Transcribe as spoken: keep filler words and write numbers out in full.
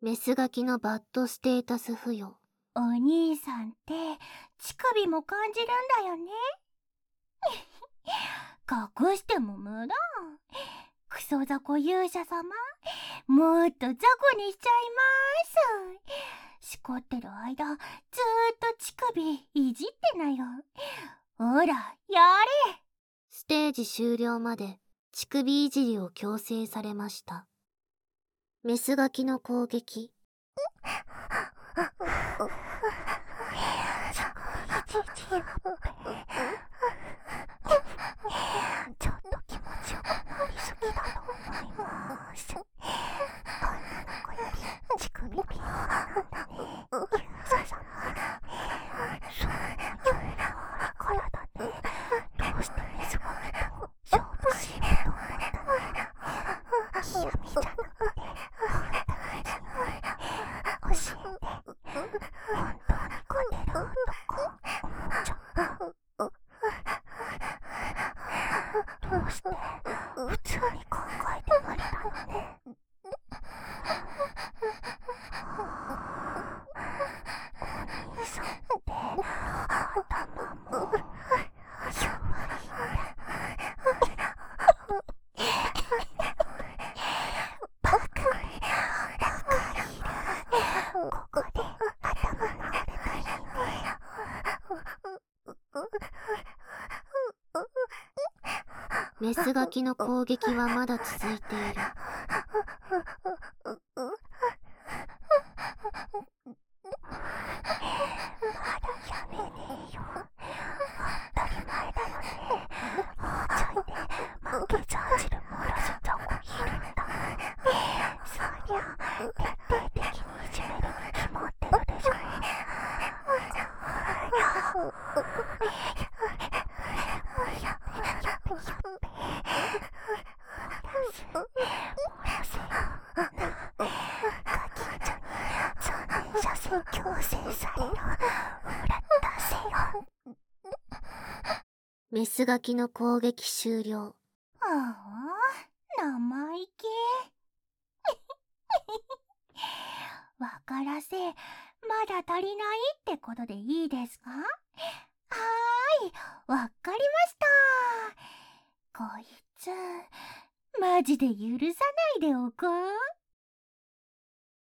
メスガキのバッドステータス付与。 お兄さんって乳首も感じるんだよね。隠しても無駄。クソ雑魚勇者様、もっと雑魚にしちゃいます。しこってる間ずーっと乳首いじってなよ。ほらやれ。 ステージ終了まで乳首いじりを強制されました。メスガキの攻撃。 ちょっと気持ちよくなりすぎだと思います。女の子より乳首ピンクなんだね、勇者様。そういう柔らかい体でどうして水がきと勝負しようと思ったの？嫌味じゃなくて本当に教えて。本当に勝てる男、おもちゃん。どうして普通に考えて無理なのね。お兄さんって頭も弱いんだ。バカバカいる。ここで頭撫でたいね。 メスガキの攻撃はまだ続いている。 まだやめねえよ。当たり前だよね。もうちょいで満血アジル漏らす雑魚いるんだもん。そりゃ徹底的にいじめるに決まってるでしょ。やべやべやべ。漏らせよな。ガキンチョに残念射精強制されろ。ほら出せよ。 メスガキの攻撃終了。 ああ、生意気。わからせ、まだ足りないってことでいいですか？はーい、わかりました。こいつ、マジで許さないでおこう。